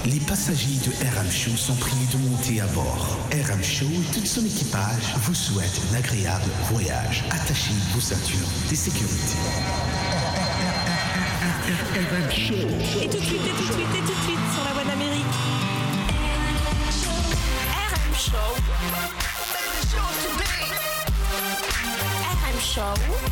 Les passagers de RM Show sont priés de monter à bord. RM Show et tout son équipage vous souhaitent un agréable voyage. Attachez vos ceintures de sécurité. RM Show. Et tout de suite, sur la voie d'Amérique. RM Show. RM Show.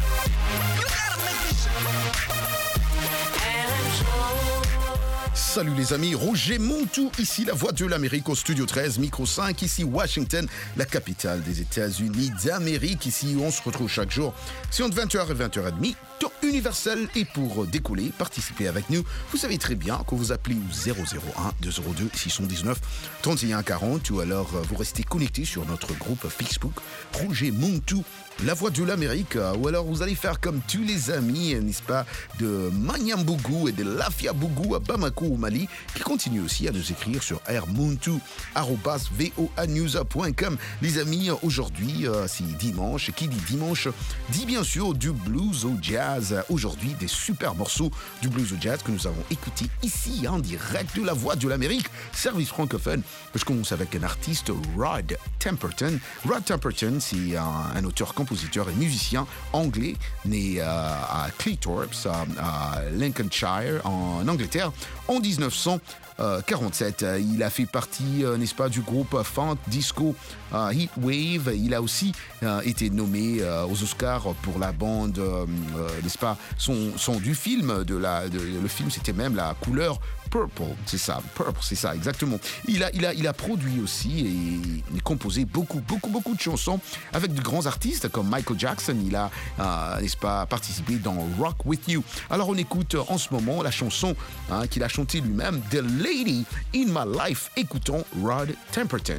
Salut les amis, Roger Montou, ici la voix de l'Amérique au studio 13, micro 5, ici Washington, la capitale des États-Unis d'Amérique, ici où on se retrouve chaque jour, c'est entre 20h et 20h30, temps universel, et pour décoller, participer avec nous, vous savez très bien que vous appelez au 001-202-619 3140 ou alors vous restez connecté sur notre groupe Facebook, Roger Montou, la voix de l'Amérique, ou alors vous allez faire comme tous les amis, n'est-ce pas, de Manyambougou et de Lafiabougou à Bamako au Mali, qui continuent aussi à nous écrire sur rmontou@voanews.com. Les amis, aujourd'hui, c'est dimanche, et qui dit dimanche, dit bien sûr du blues au jazz. Aujourd'hui, des super morceaux du blues au jazz que nous avons écoutés ici, en direct de la voix de l'Amérique, service francophone. Je commence avec un artiste, Rod Temperton. Rod Temperton, c'est un auteur-compositeur et musicien anglais, né à Cleethorpes, à Lincolnshire, en Angleterre, en 1947. Il a fait partie, n'est-ce pas, du groupe funk disco Heatwave. Il a aussi été nommé aux Oscars pour la bande, n'est-ce pas, son du film. Le film, c'était même la couleur Purple, c'est ça, exactement. Il a produit aussi et composé beaucoup de chansons avec de grands artistes comme Michael Jackson. Il a, n'est-ce pas, participé dans Rock With You. Alors on écoute en ce moment la chanson qu'il a chantée lui-même, The Lady in My Life. Écoutons Rod Temperton.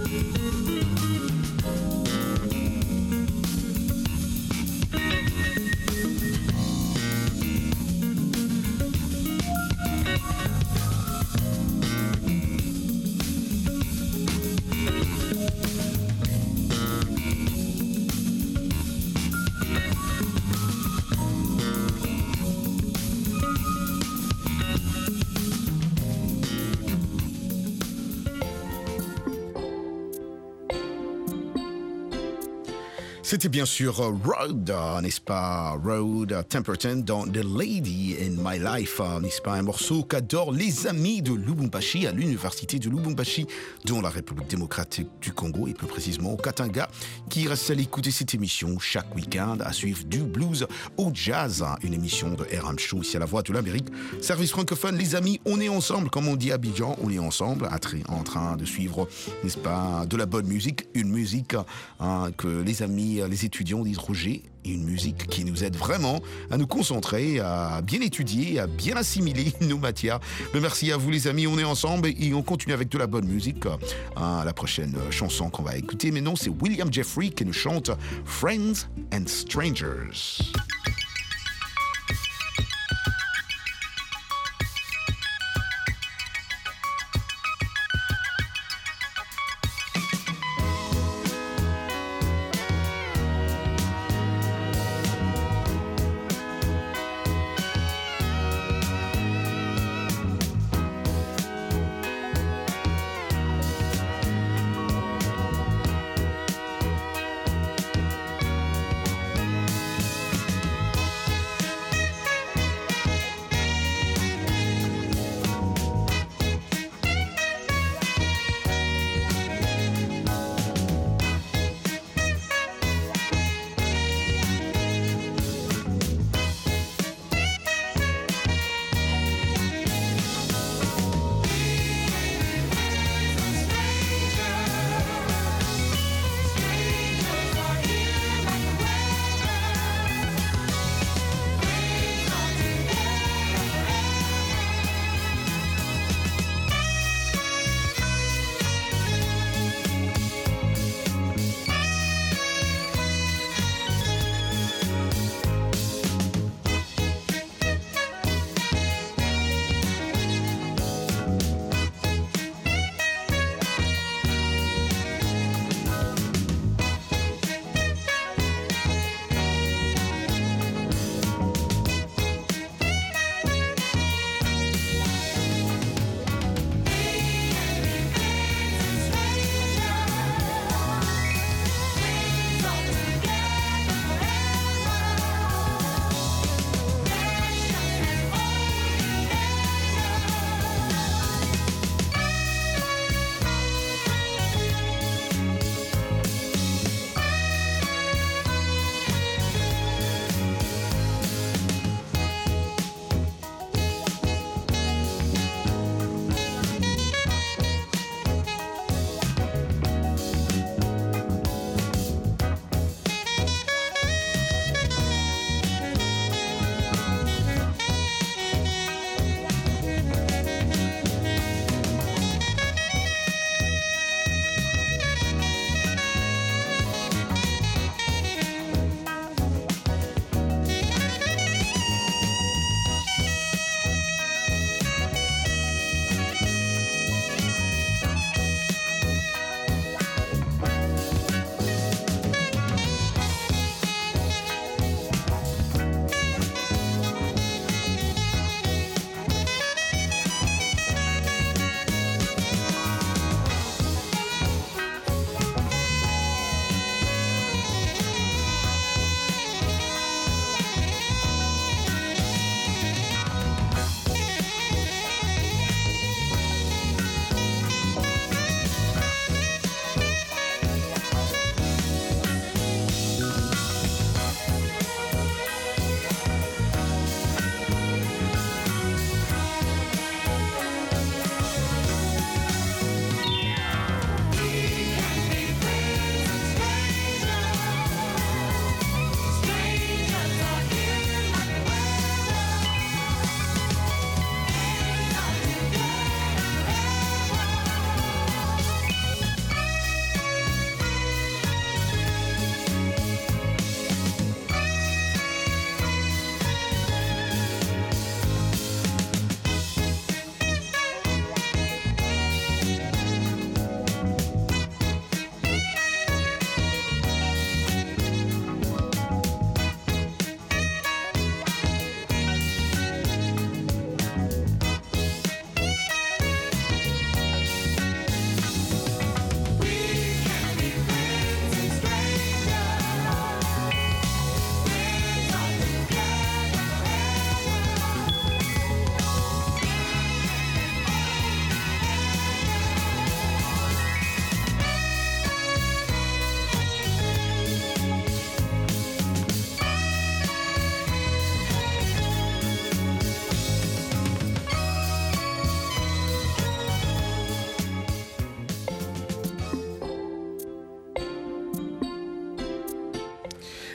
C'était bien sûr Road, n'est-ce pas? Road Temperton dans The Lady in My Life, n'est-ce pas? Un morceau qu'adorent les amis de Lubumbashi, à l'université de Lubumbashi, dans la République démocratique du Congo, et plus précisément au Katanga, qui reste à l'écouter cette émission chaque week-end, à suivre du blues au jazz, une émission de RM Show ici à la Voix de l'Amérique. Service francophone, les amis, on est ensemble, comme on dit à Abidjan, on est ensemble, en train de suivre, n'est-ce pas, de la bonne musique, une musique que les amis, les étudiants disent Roger, une musique qui nous aide vraiment à nous concentrer, à bien étudier, à bien assimiler nos matières. Mais merci à vous les amis, on est ensemble et on continue avec de la bonne musique. La prochaine chanson qu'on va écouter maintenant, c'est William Jeffrey qui nous chante Friends and Strangers.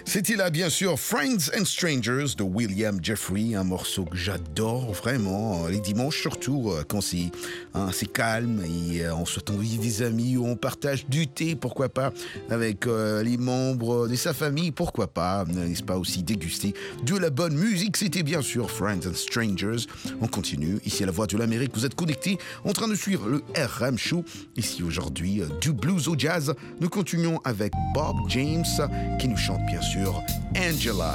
C'était là, bien sûr, Friends and Strangers de William Jeffrey, un morceau que j'adore vraiment, les dimanches surtout, quand c'est calme et on se retrouve des amis, où on partage du thé, pourquoi pas, avec les membres de sa famille, pourquoi pas, n'est-ce pas, aussi déguster de la bonne musique. C'était bien sûr Friends and Strangers. On continue, ici à la Voix de l'Amérique, vous êtes connectés, en train de suivre le RM Show. Ici aujourd'hui, du blues au jazz, nous continuons avec Bob James, qui nous chante bien sûr Angela.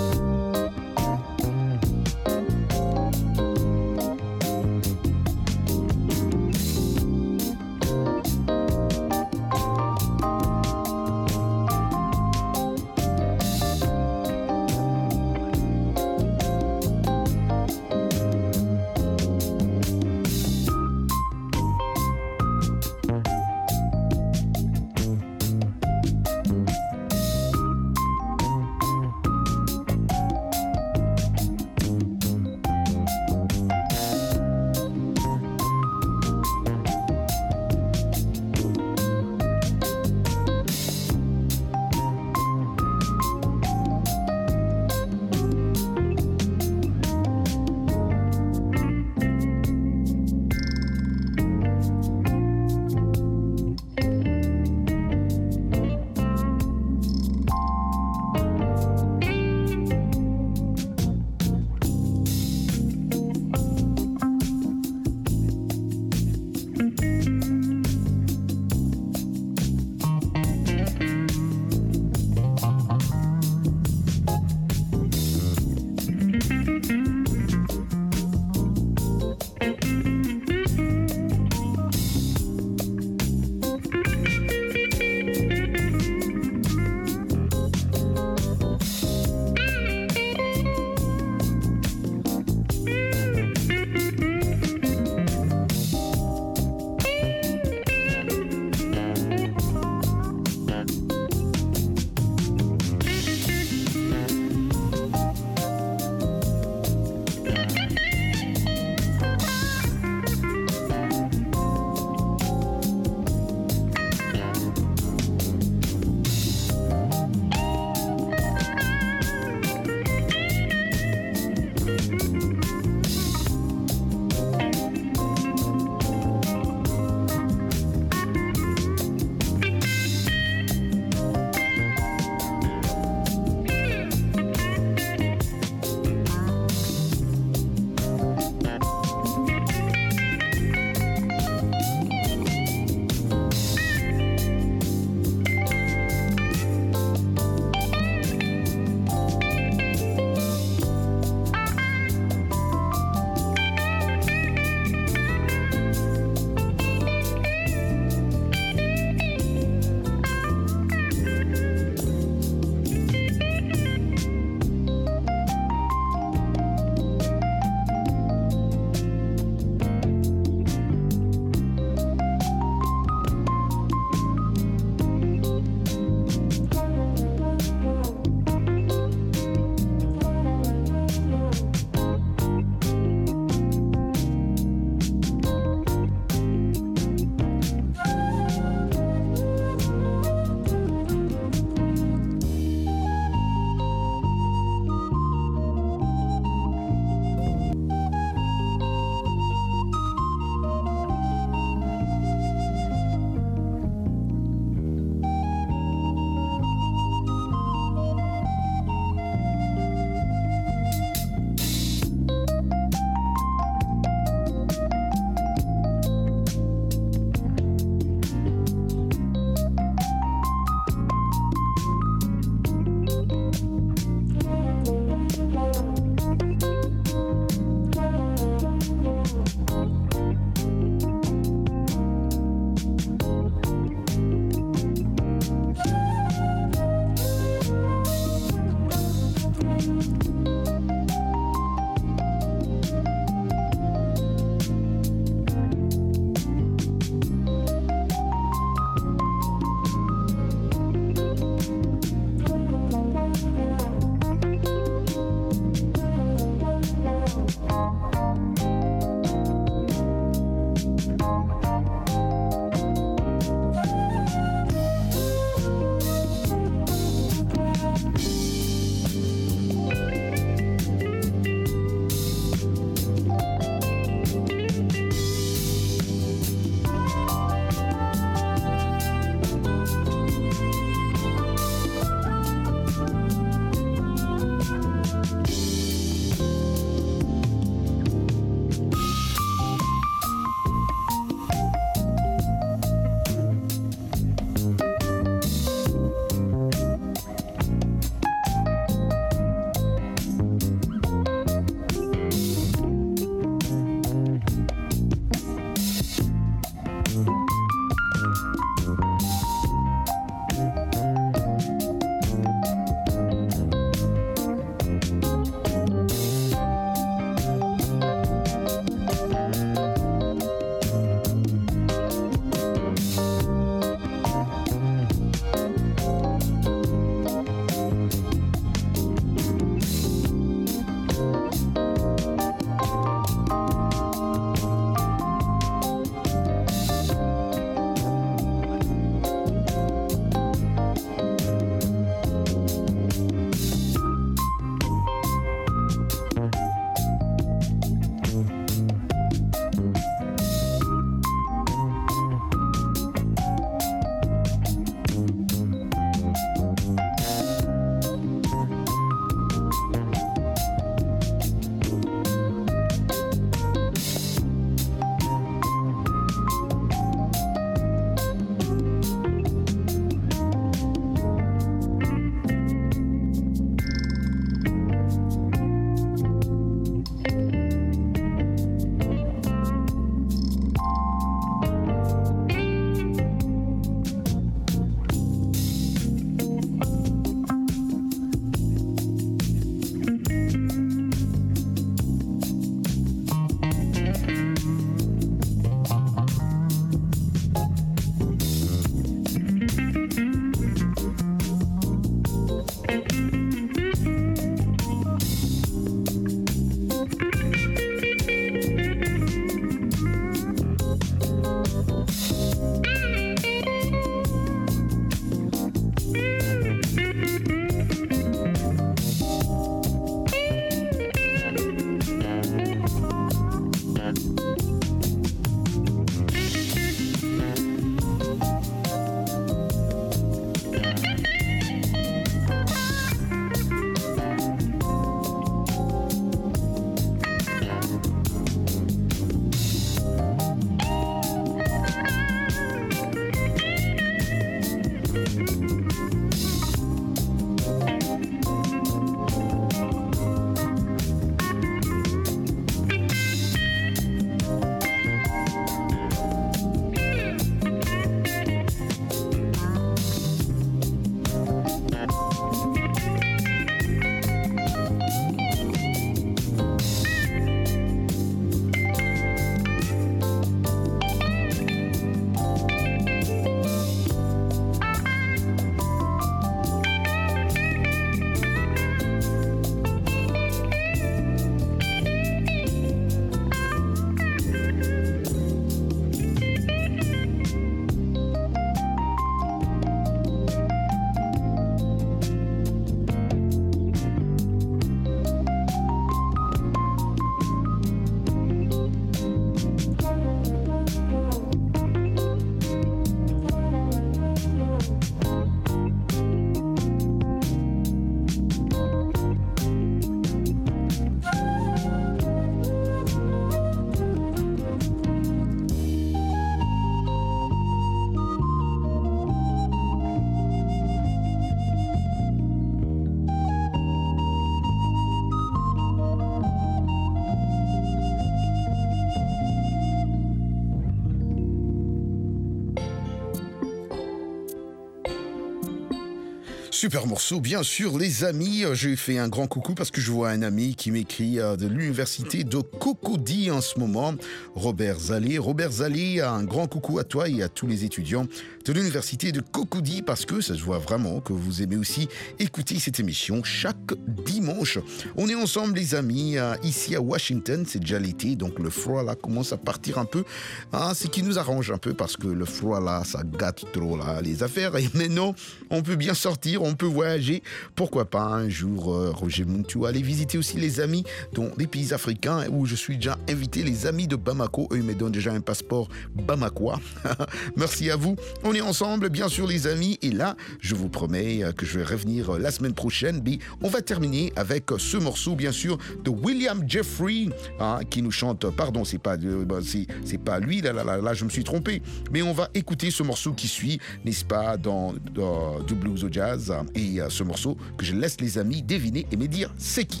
Super morceau, bien sûr, les amis. J'ai fait un grand coucou parce que je vois un ami qui m'écrit de l'université de Cocody en ce moment, Robert Zallé. Robert Zallé, un grand coucou à toi et à tous les étudiants de l'université de Cocody parce que ça se voit vraiment que vous aimez aussi écouter cette émission chaque dimanche. On est ensemble, les amis, ici à Washington. C'est déjà l'été, donc le froid là commence à partir un peu. Ce qui nous arrange un peu parce que le froid là, ça gâte trop là, les affaires. Et maintenant, on peut bien sortir, on peut voyager. Pourquoi pas un jour, Roger Muntu, aller visiter aussi les amis dans les pays africains où je suis déjà invité, les amis de Bamako. Eux, ils me donnent déjà un passeport bamakois. Merci à vous. On est ensemble, bien sûr, les amis. Et là, je vous promets que je vais revenir la semaine prochaine. Mais on va terminer avec ce morceau, bien sûr, de William Jeffrey, qui nous chante. Pardon, c'est pas lui. Là, je me suis trompé. Mais on va écouter ce morceau qui suit, n'est-ce pas, dans du blues au jazz. Et ce morceau que je laisse les amis deviner et me dire c'est qui.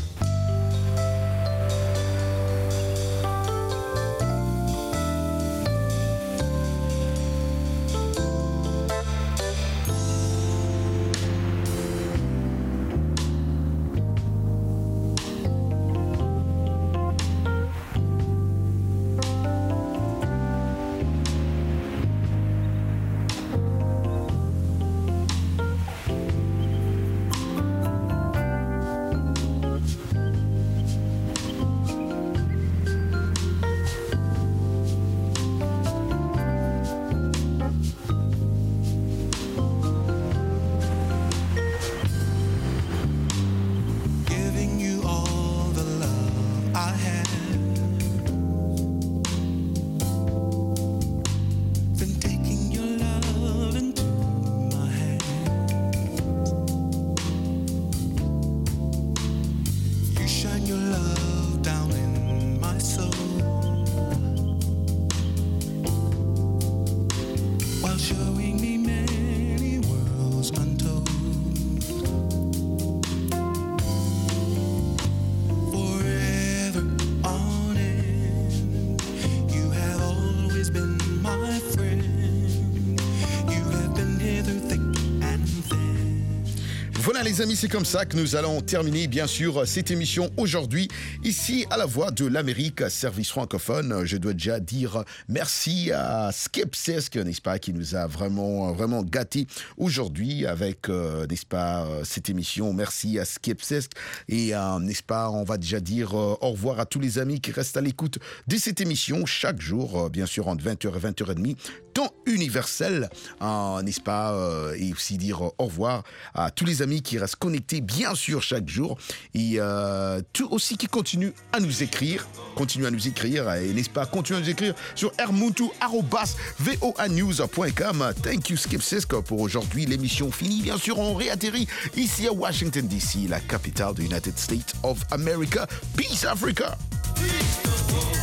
Voilà les amis, c'est comme ça que nous allons terminer bien sûr cette émission aujourd'hui ici à la Voix de l'Amérique, service francophone. Je dois déjà dire merci à Skepsesk, n'est-ce pas, qui nous a vraiment gâtés aujourd'hui avec, n'est-ce pas, cette émission. Merci à Skepsesk et n'est-ce pas, on va déjà dire au revoir à tous les amis qui restent à l'écoute de cette émission chaque jour, bien sûr entre 20h et 20h30, temps universel, n'est-ce pas, et aussi dire au revoir à tous les amis qui restent connectés bien sûr chaque jour et tout aussi qui continuent à nous écrire et n'est-ce pas, continuez à nous écrire sur rmuntu@voanews.com. Thank you Skepsesk pour aujourd'hui, l'émission finie, bien sûr on réatterrit ici à Washington DC, la capitale des United States of America. Peace Africa. Peace.